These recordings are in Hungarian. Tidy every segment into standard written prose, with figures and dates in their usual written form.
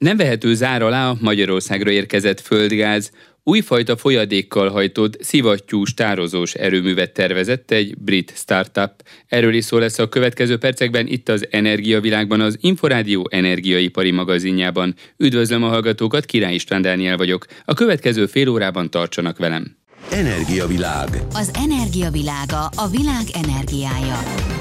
Nem vehető zár alá a Magyarországra érkezett földgáz. Újfajta folyadékkal hajtott, szivattyús tározós erőművet tervezett egy brit startup. Erről is szó lesz a következő percekben itt az Energiavilágban, az Inforádió energiaipari magazinjában. Üdvözlöm a hallgatókat, Király István Dániel vagyok. A következő fél órában tartsanak velem. Energiavilág. Az energiavilága, a világ energiája.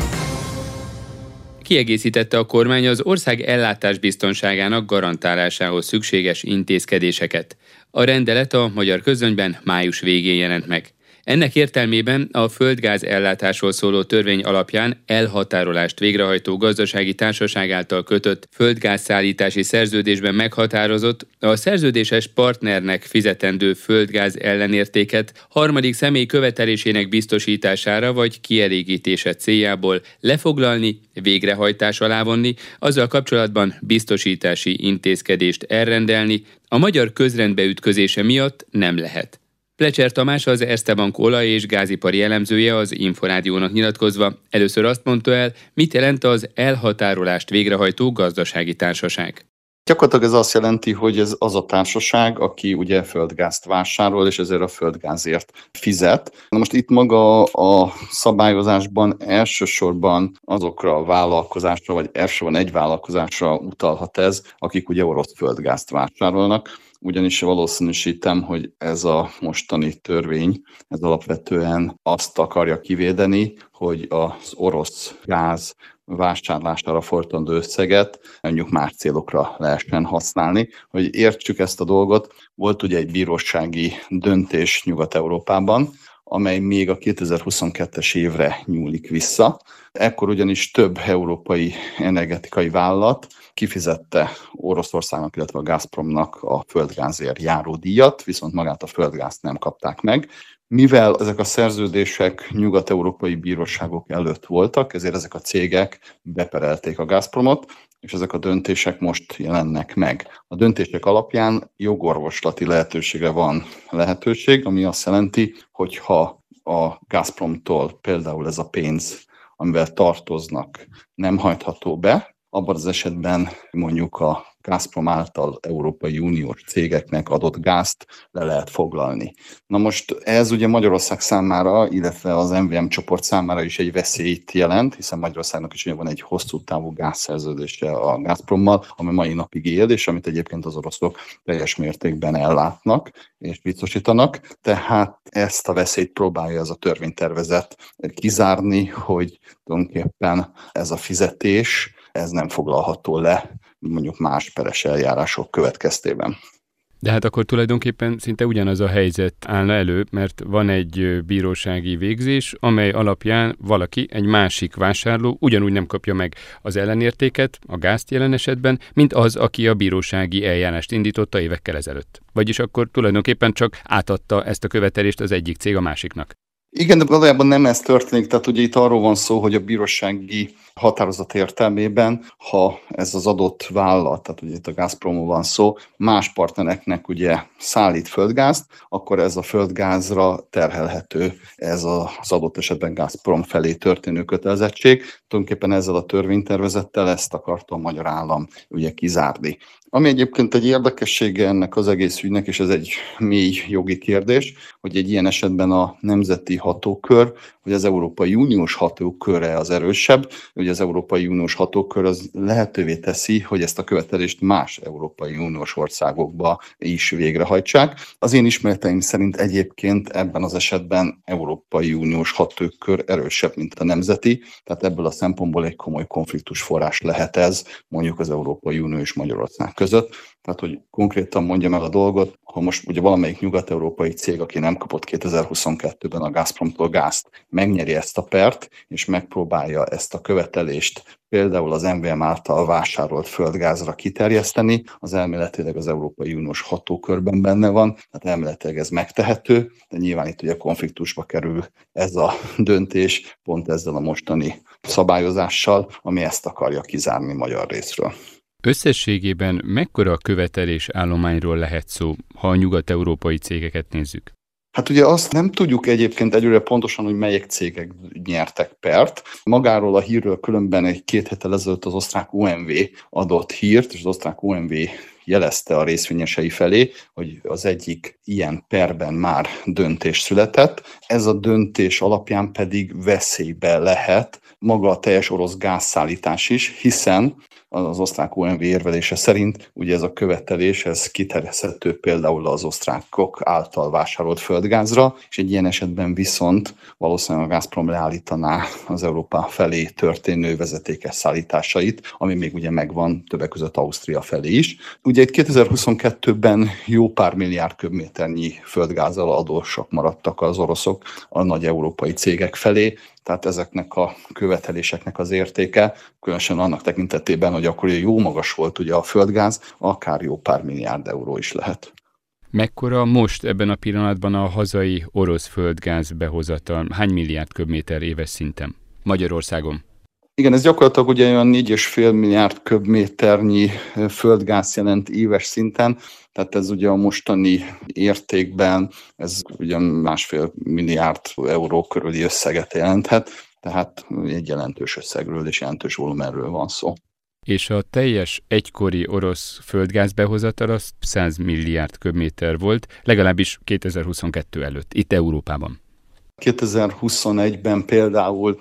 Kiegészítette a kormány az ország ellátásbiztonságának garantálásához szükséges intézkedéseket. A rendelet a Magyar Közlönyben május végén jelent meg. Ennek értelmében a földgáz ellátásról szóló törvény alapján elhatárolást végrehajtó gazdasági társaság által kötött földgázszállítási szerződésben meghatározott, a szerződéses partnernek fizetendő földgáz ellenértéket harmadik személy követelésének biztosítására vagy kielégítése céljából lefoglalni, végrehajtás alá vonni, azzal kapcsolatban biztosítási intézkedést elrendelni, a magyar közrendbe ütközése miatt nem lehet. Plecser Tamás, az Erste Bank olaj- és gázipari elemzője az Inforádiónak nyilatkozva először azt mondta el, mit jelent az elhatárolást végrehajtó gazdasági társaság. Gyakorlatilag ez azt jelenti, hogy ez az a társaság, aki ugye földgázt vásárol, és ezért a földgázért fizet. Na most itt maga a szabályozásban elsősorban azokra a vállalkozásra, vagy elsősorban egy vállalkozásra utalhat ez, akik ugye orosz földgázt vásárolnak. Ugyanis valószínűsítem, hogy ez a mostani törvény, ez alapvetően azt akarja kivédeni, hogy az orosz gáz vásárlására fordítandó összeget mondjuk más célokra lehessen használni. Hogy értsük ezt a dolgot, volt ugye egy bírósági döntés Nyugat-Európában, amely még a 2022-es évre nyúlik vissza. Ekkor ugyanis több európai energetikai vállalat kifizette Oroszországnak, illetve a Gazpromnak a földgázért járó díjat, viszont magát a földgázt nem kapták meg. Mivel ezek a szerződések nyugat-európai bíróságok előtt voltak, ezért ezek a cégek beperelték a Gazpromot, és ezek a döntések most jelennek meg. A döntések alapján jogorvoslati lehetőségre van lehetőség, ami azt jelenti, hogy ha a Gazpromtól például ez a pénz, amivel tartoznak, nem hajtható be, abban az esetben mondjuk a Gazprom által Európai Uniós cégeknek adott gázt le lehet foglalni. Na most ez ugye Magyarország számára, illetve az MVM csoport számára is egy veszélyt jelent, hiszen Magyarországnak is van egy hosszú távú gázszerződése a Gazprommal, ami mai napig él, és amit egyébként az oroszok teljes mértékben ellátnak és biztosítanak. Tehát ezt a veszélyt próbálja ez a törvénytervezet kizárni, hogy tulajdonképpen ez a fizetés, ez nem foglalható le mondjuk más peres eljárások következtében. De hát akkor tulajdonképpen szinte ugyanaz a helyzet állna elő, mert van egy bírósági végzés, amely alapján valaki, egy másik vásárló ugyanúgy nem kapja meg az ellenértéket, a gázt jelen esetben, mint az, aki a bírósági eljárást indította évekkel ezelőtt. Vagyis akkor tulajdonképpen csak átadta ezt a követelést az egyik cég a másiknak. Igen, de valójában nem ez történik, tehát ugye itt arról van szó, hogy a bírósági határozat értelmében, ha ez az adott vállalat, tehát ugye itt a Gazpromról van szó, más partnereknek ugye szállít földgázt, akkor ez a földgázra terhelhető ez az adott esetben Gazprom felé történő kötelezettség. Tulajdonképpen ezzel a törvénytervezettel ezt akarta a magyar állam ugye kizárni. Ami egyébként egy érdekessége ennek az egész ügynek, és ez egy mély jogi kérdés, hogy egy ilyen esetben a nemzeti hatókör, vagy az Európai Uniós hatókörre az erősebb, ugye az Európai Uniós hatókör az lehetővé teszi, hogy ezt a követelést más Európai Uniós országokba is végrehajtsák. Az én ismereteim szerint egyébként ebben az esetben Európai Uniós hatókör erősebb, mint a nemzeti, tehát ebből a szempontból egy komoly konfliktusforrás lehet ez mondjuk az Európai Unió és Magyarország között. Tehát, hogy konkrétan mondjam el a dolgot, ha most ugye valamelyik nyugat-európai cég, aki nem kapott 2022-ben a Gazpromtól gázt, megnyeri ezt a pert, és megpróbálja ezt a követelést például az MVM által vásárolt földgázra kiterjeszteni, az elméletileg az Európai Uniós hatókörben benne van, tehát elméletileg ez megtehető, de nyilván itt ugye konfliktusba kerül ez a döntés pont ezzel a mostani szabályozással, ami ezt akarja kizárni magyar részről. Összességében mekkora követelés állományról lehet szó, ha a nyugat-európai cégeket nézzük? Hát ugye azt nem tudjuk egyébként egyre pontosan, hogy melyik cégek nyertek pert. Magáról a hírről különben egy 2 héttel ezelőtt az osztrák OMV adott hírt, és az osztrák OMV jelezte a részvényesei felé, hogy az egyik ilyen perben már döntés született. Ez a döntés alapján pedig veszélybe lehet maga a teljes orosz gázszállítás is, hiszen az osztrák OMV érvelése szerint ugye ez a követelés, ez kiterjeszthető például az osztrákok által vásárolt földgázra, és egy ilyen esetben viszont valószínűleg a Gazprom leállítaná az Európa felé történő vezetékes szállításait, ami még ugye megvan többek között Ausztria felé is. Ugye itt 2022-ben jó pár milliárd köbméternyi földgázzal adósak maradtak az oroszok a nagy európai cégek felé, tehát ezeknek a követeléseknek az értéke, különösen annak tekintetében, hogy akkor jó magas volt ugye a földgáz, akár jó pár milliárd euró is lehet. Mekkora most ebben a pillanatban a hazai orosz földgáz behozatal? Hány milliárd köbméter éves szinten Magyarországon? Igen, ez gyakorlatilag ugye olyan 4,5 milliárd köbméternyi földgáz jelent éves szinten, tehát ez ugye a mostani értékben, ez ugye 1,5 milliárd euró körüli összeget jelenthet, tehát egy jelentős összegről és jelentős volumenről van szó. És a teljes egykori orosz földgázbehozatal az 100 milliárd köbméter volt, legalábbis 2022 előtt, itt Európában. 2021-ben például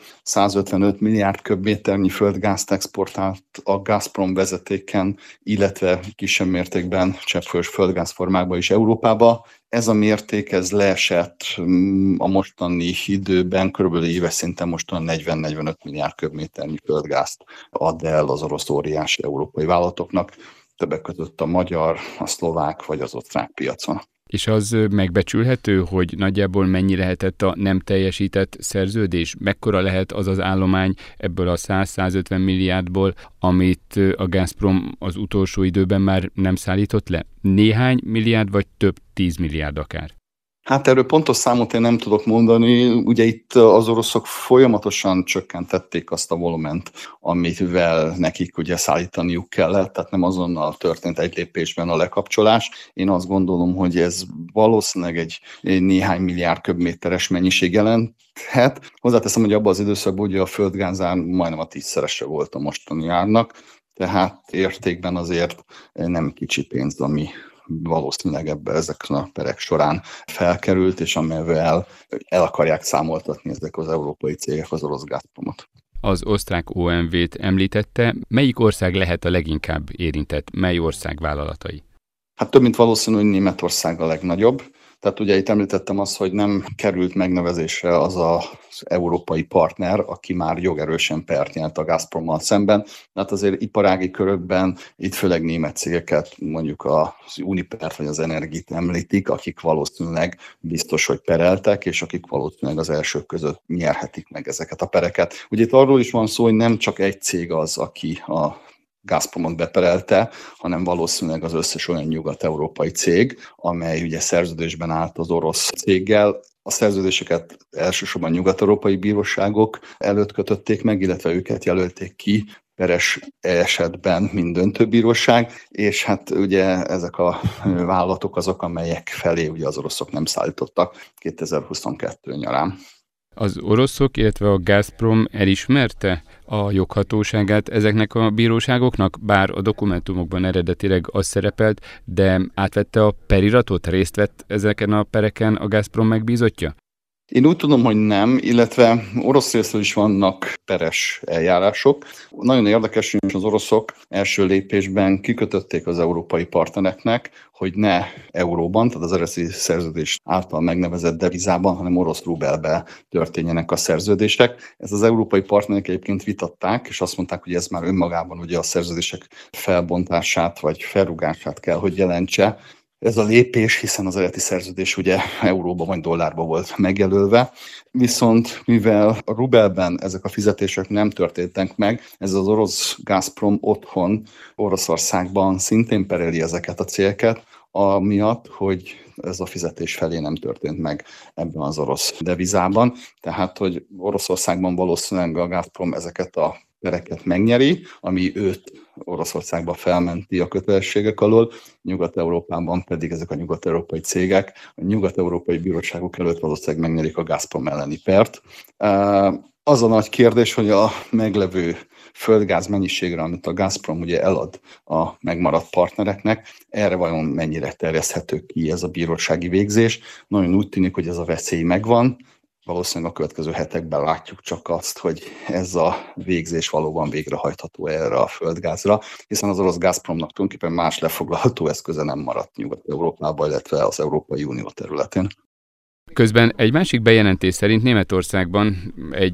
155 milliárd köbméternyi földgázt exportált a Gazprom vezetéken, illetve kisebb mértékben cseppfolyós földgázformákba is Európába. Ez a mérték, ez leesett a mostani időben, körülbelül éves szinten mostan 40-45 milliárd köbméternyi földgázt ad el az orosz óriási európai vállalatoknak, többek között a magyar, a szlovák vagy az osztrák piacon. És az megbecsülhető, hogy nagyjából mennyi lehetett a nem teljesített szerződés? Mekkora lehet az az állomány ebből a 100-150 milliárdból, amit a Gazprom az utolsó időben már nem szállított le? Néhány milliárd, vagy több 10 milliárd akár? Hát erről pontos számot én nem tudok mondani. Ugye itt az oroszok folyamatosan csökkentették azt a volument, amivel nekik ugye szállítaniuk kellett, tehát nem azonnal történt egy lépésben a lekapcsolás. Én azt gondolom, hogy ez valószínűleg egy néhány milliárd köbméteres mennyiség jelenthet. Hozzáteszem, hogy abban az időszakban ugye a földgázár majdnem a 10-szerese volt a mostani árnak, tehát értékben azért nem kicsi pénz, ami valószínűleg ezek a perek során felkerült, és amivel el akarják számoltatni ezek az európai cégek az orosz Gazpromot. Az osztrák OMV-t említette. Melyik ország lehet a leginkább érintett? Mely ország vállalatai? Hát több mint valószínű, hogy Németország a legnagyobb. Tehát ugye itt említettem azt, hogy nem került megnevezésre az az európai partner, aki már jogerősen pert nyert a Gazprommal szemben. Tehát azért iparági körökben itt főleg német cégeket, mondjuk az Unipert vagy az Energit említik, akik valószínűleg biztos, hogy pereltek, és akik valószínűleg az elsők között nyerhetik meg ezeket a pereket. Ugye itt arról is van szó, hogy nem csak egy cég az, aki a Gazpromot beperelte, hanem valószínűleg az összes olyan nyugat-európai cég, amely ugye szerződésben állt az orosz céggel. A szerződéseket elsősorban nyugat-európai bíróságok előtt kötötték meg, illetve őket jelölték ki peres esetben, mint döntőbíróság, és hát ugye ezek a vállalatok azok, amelyek felé ugye az oroszok nem szállítottak 2022 nyarán. Az oroszok, illetve a Gazprom elismerte a joghatóságát ezeknek a bíróságoknak, bár a dokumentumokban eredetileg az szerepelt, de átvette a periratot, részt vett ezeken a pereken a Gazprom megbízottja? Én úgy tudom, hogy nem, illetve orosz részről is vannak peres eljárások. Nagyon érdekes, hogy az oroszok első lépésben kikötötték az európai partnereknek, hogy ne euróban, tehát az eredeti szerződés által megnevezett devizában, hanem orosz rubelbe történjenek a szerződések. Ezt az európai partnerek egyébként vitatták, és azt mondták, hogy ez már önmagában ugye a szerződések felbontását vagy felrugását kell, hogy jelentse. Ez a lépés, hiszen az eredeti szerződés ugye euróba vagy dollárba volt megjelölve, viszont mivel a rubelben ezek a fizetések nem történtek meg, ez az orosz Gazprom otthon Oroszországban szintén pereli ezeket a cégeket, amiatt, hogy ez a fizetés felé nem történt meg ebben az orosz devizában. Tehát, hogy Oroszországban valószínűleg a Gazprom ezeket a pereket megnyeri, ami őt Oroszországba felmenti a kötelességek alól, Nyugat-Európában pedig ezek a nyugat-európai cégek a nyugat-európai bíróságok előtt valószínűleg megnyerik a Gazprom elleni pert. Az a nagy kérdés, hogy a meglevő földgáz mennyiségre, amit a Gazprom ugye elad a megmaradt partnereknek, erre vajon mennyire terjeszthető ki ez a bírósági végzés. Nagyon úgy tűnik, hogy ez a veszély megvan. Valószínűleg a következő hetekben látjuk csak azt, hogy ez a végzés valóban végrehajtható erre a földgázra, hiszen az orosz Gazpromnak tulajdonképpen más lefoglalható eszköze nem maradt Nyugat-Európában, illetve az Európai Unió területén. Közben egy másik bejelentés szerint Németországban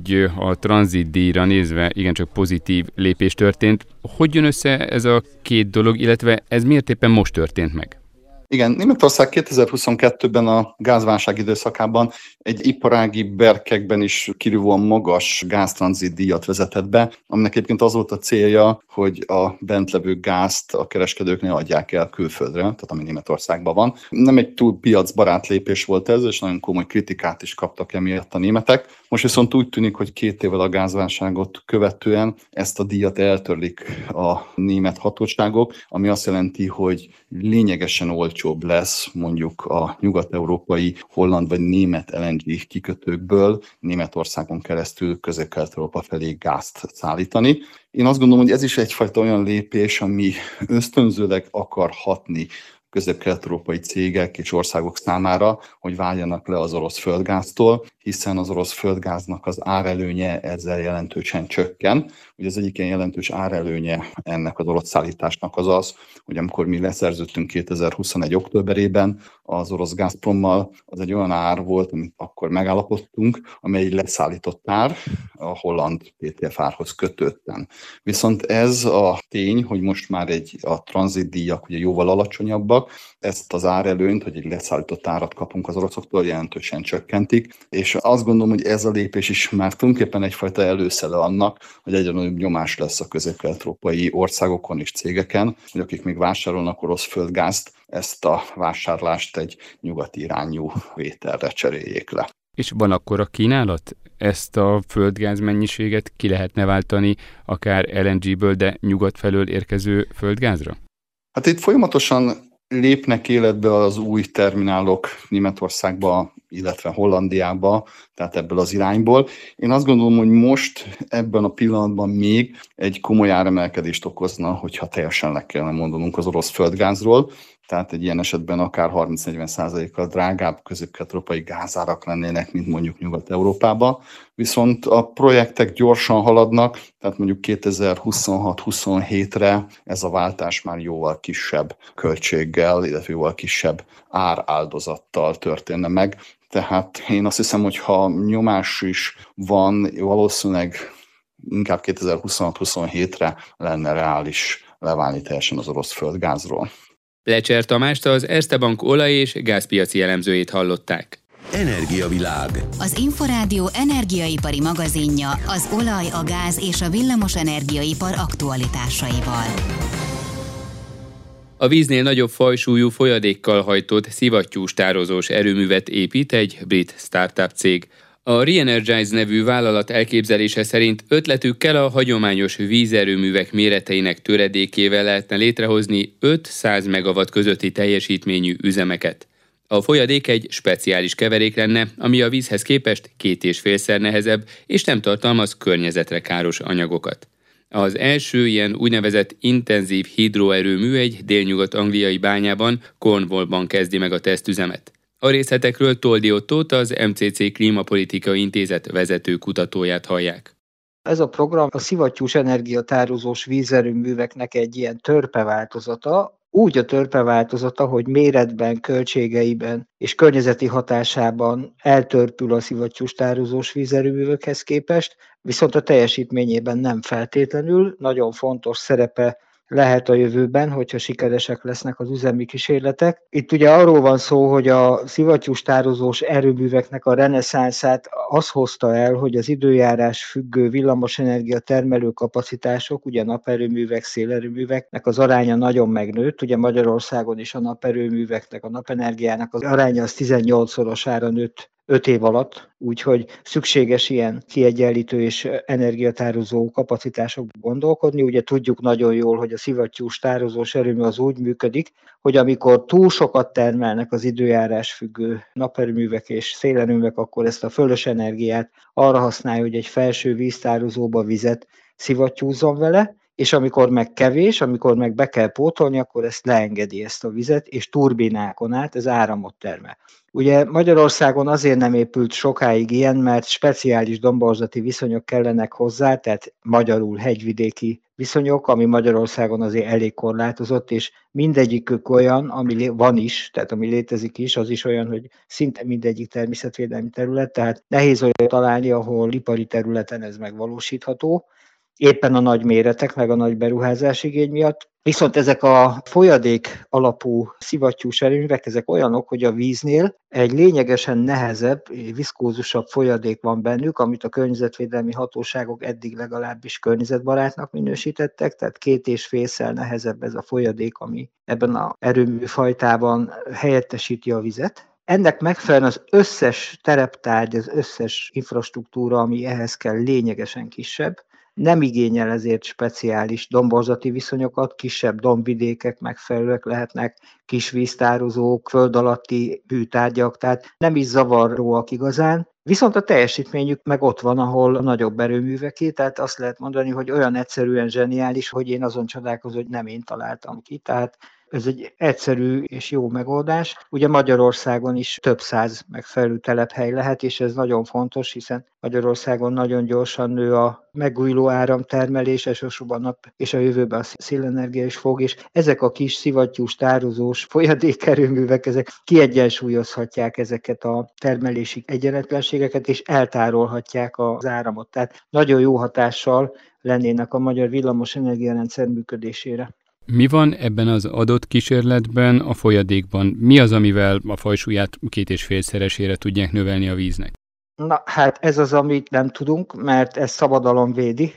a tranzitdíjra nézve igencsak pozitív lépés történt. Hogy jön össze ez a két dolog, illetve ez miért éppen most történt meg? Igen, Németország 2022-ben a gázválság időszakában egy iparági berkekben is kirívóan magas gáztranzitdíjat vezetett be, aminek egyébként az volt a célja, hogy a bent levő gázt a kereskedők ne adják el külföldre, tehát ami Németországban van. Nem egy túl piacbarát lépés volt ez, és nagyon komoly kritikát is kaptak emiatt a németek. Most viszont úgy tűnik, hogy 2 évvel a gázválságot követően ezt a díjat eltörlik a német hatóságok, ami azt jelenti, hogy lényegesen olcsóbb lesz mondjuk a nyugat-európai, holland vagy német LNG kikötőkből Németországon keresztül Közép-Kelet-Európa felé gázt szállítani. Én azt gondolom, hogy ez is egyfajta olyan lépés, ami ösztönzőleg akar hatni közép-kelet-európai cégek és országok számára, hogy váljanak le az orosz földgáztól, hiszen az orosz földgáznak az árelőnye ezzel jelentősen csökken. Ugye az egyik ilyen jelentős árelőnye ennek az orosz szállításnak az, hogy amikor mi leszerződtünk 2021. októberében az orosz Gazprommal, az egy olyan ár volt, amit akkor megállapodtunk, amely egy leszállított ár a holland TTF árhoz kötődten. Viszont ez a tény, hogy most már a tranzitdíjak ugye jóval alacsonyabbak, ezt az árelőnyt, hogy egy leszállított árat kapunk az oroszoktól, jelentősen csökkentik, és azt gondolom, hogy ez a lépés is már tulajdonképpen egyfajta előszele annak, hogy egyre nagyobb nyomás lesz a közép-kelet-európai országokon és cégeken, hogy akik még vásárolnak orosz földgázt, ezt a vásárlást egy nyugati irányú vételre cseréljék le. És van akkor a kínálat? Ezt a földgáz mennyiséget ki lehetne váltani akár LNG-ből, de nyugat felől érkező földgázra? Hát itt folyamatosan lépnek életbe az új terminálok Németországba, illetve Hollandiába, tehát ebből az irányból. Én azt gondolom, hogy most ebben a pillanatban még egy komoly áremelkedést okozna, hogyha teljesen le kellene mondanunk az orosz földgázról, tehát egy ilyen esetben akár 30-40%-kal drágább közép-kelet-európai gázárak lennének, mint mondjuk Nyugat-Európában. Viszont a projektek gyorsan haladnak, tehát mondjuk 2026-27-re ez a váltás már jóval kisebb költséggel, illetve jóval kisebb áráldozattal történne meg. Tehát én azt hiszem, hogy ha nyomás is van, valószínűleg inkább 2026-27-re lenne reális leválni teljesen az orosz földgázról. Lecser Tamást, az Erste Bank olaj- és gázpiaci elemzőjét hallották. Energiavilág. Az Inforádió energiaipari magazinja az olaj, a gáz és a villamos energiaipar aktualitásaival. A víznél nagyobb fajsúlyú folyadékkal hajtott szivattyús tározós erőművet épít egy brit startup cég. A Reenergize nevű vállalat elképzelése szerint ötletükkel a hagyományos vízerőművek méreteinek töredékével lehetne létrehozni 5-100 megawatt közötti teljesítményű üzemeket. A folyadék egy speciális keverék lenne, ami a vízhez képest 2,5-szer nehezebb, és nem tartalmaz környezetre káros anyagokat. Az első ilyen úgynevezett intenzív hidroerőmű egy délnyugat-angliai bányában, Cornwallban kezdi meg a tesztüzemet. A részletekről Toldi Ottót, az MCC Klímapolitikai Intézet vezető kutatóját hallják. Ez a program a szivattyús energiatározós vízerőműveknek egy ilyen törpeváltozata, úgy a törpeváltozata, hogy méretben, költségeiben és környezeti hatásában eltörpül a szivattyús tározós vízerőművekhez képest, viszont a teljesítményében nem feltétlenül. Nagyon fontos szerepe lehet a jövőben, hogyha sikeresek lesznek az üzemi kísérletek. Itt ugye arról van szó, hogy a szivattyús tározós erőműveknek a reneszánszát az hozta el, hogy az időjárás függő villamosenergia termelő kapacitások, ugye naperőművek, szélerőműveknek az aránya nagyon megnőtt. Ugye Magyarországon is a naperőműveknek, a napenergiának az aránya az 18-szorosára nőtt 5 év alatt, úgyhogy szükséges ilyen kiegyenlítő és energiatározó kapacitásokban gondolkodni. Ugye tudjuk nagyon jól, hogy a szivattyús tározós erőmű az úgy működik, hogy amikor túl sokat termelnek az időjárás függő naperőművek és szélerőművek, akkor ezt a fölös energiát arra használja, hogy egy felső víztározóba vizet szivattyúzzon vele, és amikor meg kevés, amikor meg be kell pótolni, akkor ezt leengedi ezt a vizet, és turbinákon át ez áramot termel. Ugye Magyarországon azért nem épült sokáig ilyen, mert speciális domborzati viszonyok kellenek hozzá, tehát magyarul hegyvidéki viszonyok, ami Magyarországon azért elég korlátozott, és mindegyikük olyan, ami van is, tehát ami létezik is, az is olyan, hogy szinte mindegyik természetvédelmi terület, tehát nehéz olyan találni, ahol ipari területen ez megvalósítható, éppen a nagy méretek, meg a nagy beruházás igény miatt. Viszont ezek a folyadék alapú szivattyús erőművek, ezek olyanok, hogy a víznél egy lényegesen nehezebb, viszkózusabb folyadék van bennük, amit a környezetvédelmi hatóságok eddig legalábbis környezetbarátnak minősítettek, tehát 2,5-szer nehezebb ez a folyadék, ami ebben az erőműfajtában helyettesíti a vizet. Ennek megfelelően az összes tereptárgy, az összes infrastruktúra, ami ehhez kell, lényegesen kisebb. Nem igényel ezért speciális domborzati viszonyokat, kisebb dombvidékek megfelelőek lehetnek, kis víztározók, föld alatti műtárgyak, tehát nem is zavaróak igazán. Viszont a teljesítményük meg ott van, ahol a nagyobb erőműveké, tehát azt lehet mondani, hogy olyan egyszerűen zseniális, hogy én azon csodálkozom, hogy nem én találtam ki. Tehát ez egy egyszerű és jó megoldás. Ugye Magyarországon is több száz megfelelő telephely lehet, és ez nagyon fontos, hiszen Magyarországon nagyon gyorsan nő a megújuló áramtermelés, elsősorban nap és a jövőben a szélenergia is fog, és ezek a kis szivattyús, tározós folyadékerőművek, ezek kiegyensúlyozhatják ezeket a termelési egyenletlenségeket, és eltárolhatják az áramot. Tehát nagyon jó hatással lennének a magyar villamos energiarendszer működésére. Mi van ebben az adott kísérletben a folyadékban? Mi az, amivel a fajsúlyát 2,5-szeresére tudják növelni a víznek? Na, hát ez az, amit nem tudunk, mert ez szabadalom védi.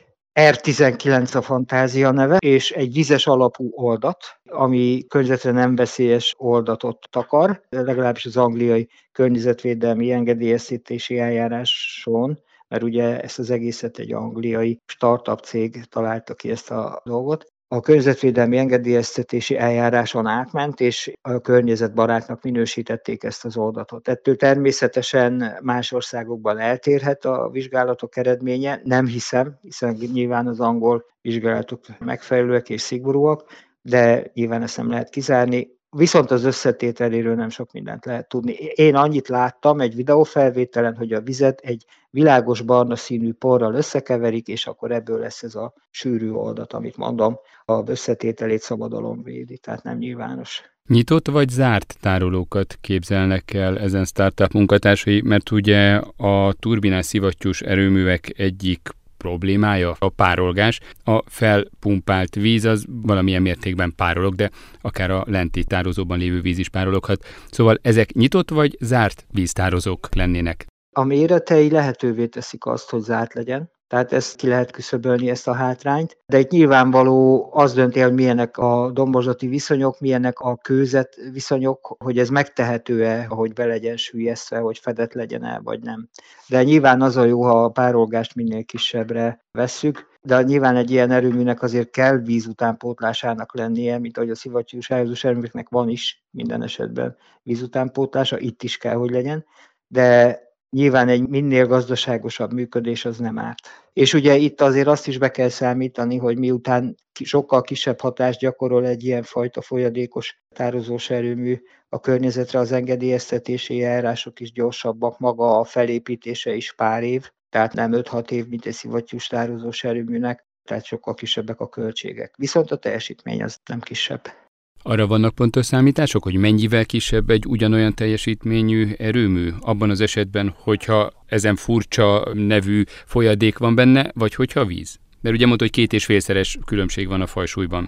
R19 a fantázia neve, és egy vizes alapú oldat, ami környezetre nem veszélyes oldatot takar, legalábbis az angliai környezetvédelmi engedélyeztetési eljáráson, mert ugye ezt az egészet egy angliai startup cég találta ki ezt a dolgot. A környezetvédelmi engedélyeztetési eljáráson átment, és a környezetbarátnak minősítették ezt az oldatot. Ettől természetesen más országokban eltérhet a vizsgálatok eredménye, nem hiszem, hiszen nyilván az angol vizsgálatok megfelelőek és szigorúak, de nyilván ezt nem lehet kizárni. Viszont az összetételéről nem sok mindent lehet tudni. Én annyit láttam egy videófelvételen, hogy a vizet egy világos barna színű porral összekeverik, és akkor ebből lesz ez a sűrű oldat, amit mondom, az összetételét szabadalom védi, tehát nem nyilvános. Nyitott vagy zárt tárolókat képzelnek el ezen startup munkatársai, mert ugye a turbinás szivattyús erőművek egyik problémája a párolgás. A felpumpált víz az valamilyen mértékben párolog, de akár a lenti tározóban lévő víz is párologhat. Szóval ezek nyitott vagy zárt víztározók lennének? A méretei lehetővé teszik azt, hogy zárt legyen. Tehát ezt ki lehet küszöbölni, ezt a hátrányt. De itt nyilvánvaló az dönti el, hogy milyenek a domborzati viszonyok, milyenek a kőzet viszonyok, hogy ez megtehető-e, hogy be legyen süllyesztve, hogy fedett legyen-e, vagy nem. De nyilván az a jó, ha a párolgást minél kisebbre vesszük, de nyilván egy ilyen erőműnek azért kell víz utánpótlásának lennie, mint ahogy a szivattyús tározós erőműveknek van is minden esetben víz utánpótlása, itt is kell, hogy legyen, de nyilván egy minél gazdaságosabb működés az nem árt. És ugye itt azért azt is be kell számítani, hogy miután sokkal kisebb hatást gyakorol egy ilyen fajta folyadékos tározós erőmű a környezetre, az engedélyeztetési eljárások is gyorsabbak, maga a felépítése is pár év, tehát nem 5-6 év, mint egy szivattyús tározós erőműnek, tehát sokkal kisebbek a költségek. Viszont a teljesítmény az nem kisebb. Arra vannak pontos számítások, hogy mennyivel kisebb egy ugyanolyan teljesítményű erőmű abban az esetben, hogyha ezen furcsa nevű folyadék van benne, vagy hogyha víz? Mert ugye mondta, hogy 2,5-szeres különbség van a fajsúlyban.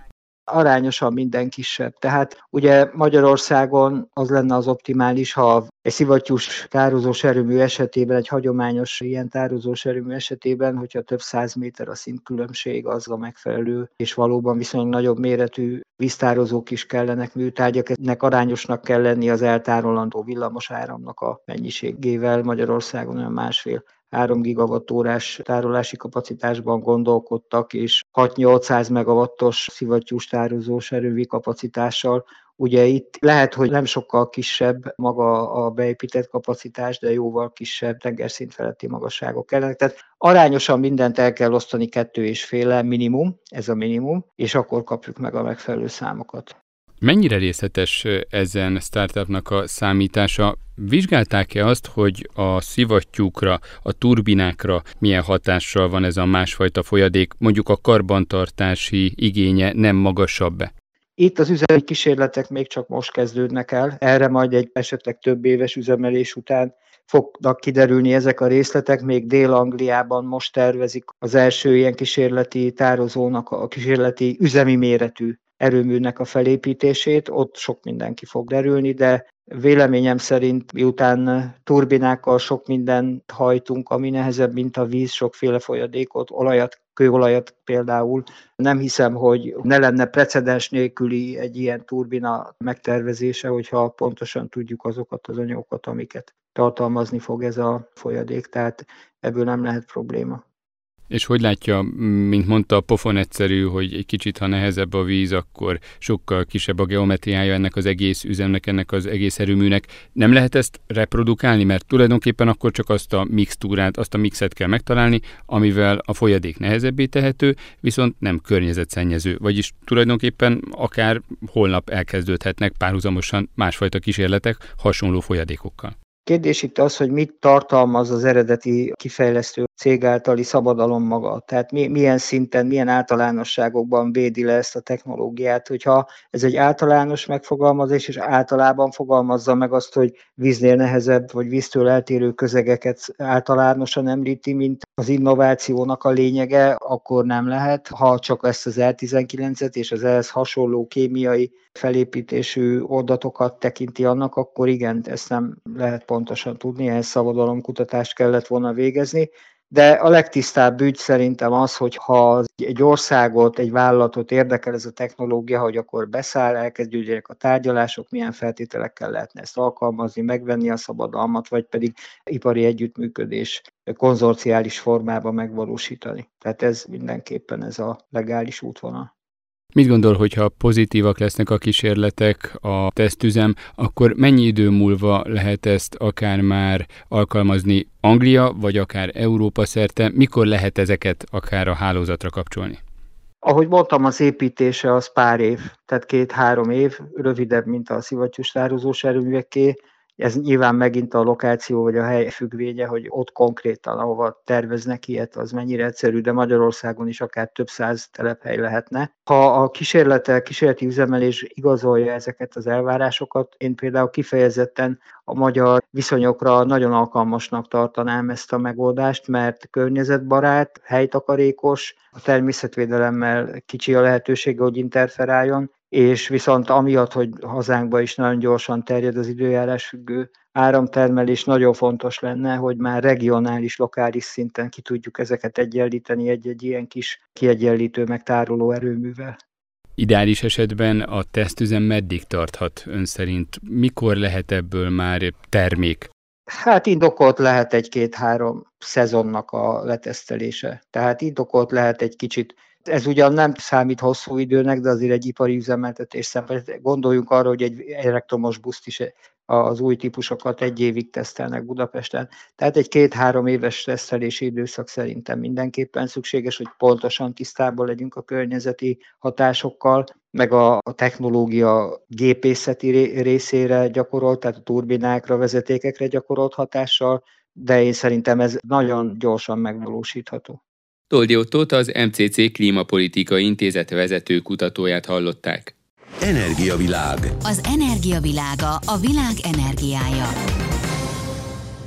arányosan minden kisebb. Tehát ugye Magyarországon az lenne az optimális, ha egy szivattyús tározós erőmű esetében, egy hagyományos ilyen tározós erőmű esetében, hogyha több 100 méter a szintkülönbség, az a megfelelő, és valóban viszonylag nagyobb méretű víztározók is kellenek, műtárgyak, ennek arányosnak kell lenni az eltárolandó villamos áramnak a mennyiségével. Magyarországon olyan 1,5-3 gigawattórás tárolási kapacitásban gondolkodtak, és 6-800 megawattos szivattyús tározós erőmű kapacitással. Ugye itt lehet, hogy nem sokkal kisebb maga a beépített kapacitás, de jóval kisebb tengerszint feletti magasságok kellenek. Tehát arányosan mindent el kell osztani 2,5 minimum, ez a minimum, és akkor kapjuk meg a megfelelő számokat. Mennyire részletes ezen startupnak a számítása? Vizsgálták-e azt, hogy a szivattyúkra, a turbinákra milyen hatással van ez a másfajta folyadék, mondjuk a karbantartási igénye nem magasabb-e? Itt az üzemi kísérletek még csak most kezdődnek el, erre majd egy esetleg több éves üzemelés után fognak kiderülni ezek a részletek. Még Dél-Angliában most tervezik az első ilyen kísérleti tározónak, a kísérleti üzemi méretű erőműnek a felépítését, ott sok mindenki fog derülni, de véleményem szerint, miután turbinákkal sok mindent hajtunk, ami nehezebb, mint a víz, sokféle folyadékot, olajat, kőolajat például, nem hiszem, hogy ne lenne precedens nélküli egy ilyen turbina megtervezése, hogyha pontosan tudjuk azokat az anyagokat, amiket tartalmazni fog ez a folyadék, tehát ebből nem lehet probléma. És hogy látja, mint mondta, a pofon egyszerű, hogy egy kicsit, ha nehezebb a víz, akkor sokkal kisebb a geometriája ennek az egész üzemnek, ennek az egész erőműnek. Nem lehet ezt reprodukálni, mert tulajdonképpen akkor csak azt a mixtúrát, azt a mixet kell megtalálni, amivel a folyadék nehezebbé tehető, viszont nem környezetszennyező. Vagyis tulajdonképpen akár holnap elkezdődhetnek párhuzamosan másfajta kísérletek hasonló folyadékokkal. Kérdés itt az, hogy mit tartalmaz az eredeti kifejlesztő cég általi szabadalom maga. Tehát milyen szinten, milyen általánosságokban védi le ezt a technológiát. Hogyha ez egy általános megfogalmazás, és általában fogalmazza meg azt, hogy víznél nehezebb, vagy víztől eltérő közegeket általánosan említi, mint az innovációnak a lényege, akkor nem lehet. Ha csak ezt az R19-et és az ehhez hasonló kémiai felépítésű adatokat tekinti annak, akkor igen, ezt nem lehet pontosan tudni, ehhez szabadalomkutatást kellett volna végezni. De a legtisztább ügy szerintem az, hogy ha egy országot, egy vállalatot érdekel ez a technológia, hogy akkor beszáll, elkezdődjenek a tárgyalások, milyen feltételekkel lehetne ezt alkalmazni, megvenni a szabadalmat, vagy pedig ipari együttműködés konzorciális formában megvalósítani. Tehát ez mindenképpen ez a legális útvonal. Mit gondol, hogyha pozitívak lesznek a kísérletek, a tesztüzem, akkor mennyi idő múlva lehet ezt akár már alkalmazni Anglia, vagy akár Európa szerte? Mikor lehet ezeket akár a hálózatra kapcsolni? Ahogy mondtam, az építése az pár év, tehát 2-3 év, rövidebb, mint a szivattyús tározós erőműveké. Ez nyilván megint a lokáció vagy a hely függvénye, hogy ott konkrétan, ahova terveznek ilyet, az mennyire egyszerű, de Magyarországon is akár több 100 telephely lehetne. Ha a kísérleti üzemelés igazolja ezeket az elvárásokat, én például kifejezetten a magyar viszonyokra nagyon alkalmasnak tartanám ezt a megoldást, mert környezetbarát, helytakarékos, a természetvédelemmel kicsi a lehetősége, hogy interferáljon, és viszont amiatt, hogy hazánkba is nagyon gyorsan terjed az időjárás függő áramtermelés, nagyon fontos lenne, hogy már regionális, lokális szinten ki tudjuk ezeket egyenlíteni egy ilyen kis kiegyenlítő megtároló erőművel. Ideális esetben a tesztüzem meddig tarthat ön szerint? Mikor lehet ebből már termék? Hát indokolt lehet 1-2-3 szezonnak a letesztelése. Tehát indokolt lehet egy kicsit. Ez ugyan nem számít hosszú időnek, de azért egy ipari üzemeltetés szempontjából. Gondoljunk arra, hogy egy elektromos buszt is, az új típusokat 1 évig tesztelnek Budapesten. Tehát egy 2-3 éves tesztelési időszak szerintem mindenképpen szükséges, hogy pontosan tisztában legyünk a környezeti hatásokkal, meg a technológia gépészeti részére gyakorolt, tehát a turbinákra, vezetékekre gyakorolt hatással, de én szerintem ez nagyon gyorsan megvalósítható. Toldi Ottót, az MCC Klímapolitikai Intézet vezető kutatóját hallották. Energiavilág. Az energiavilága, a világ energiája.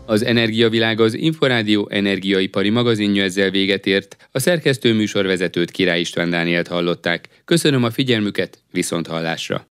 Az Energiavilág, az Inforádió energiaipari magazinja ezzel véget ért. A szerkesztő műsorvezetőt, Király István Dánielt hallották. Köszönöm a figyelmüket, viszonthallásra!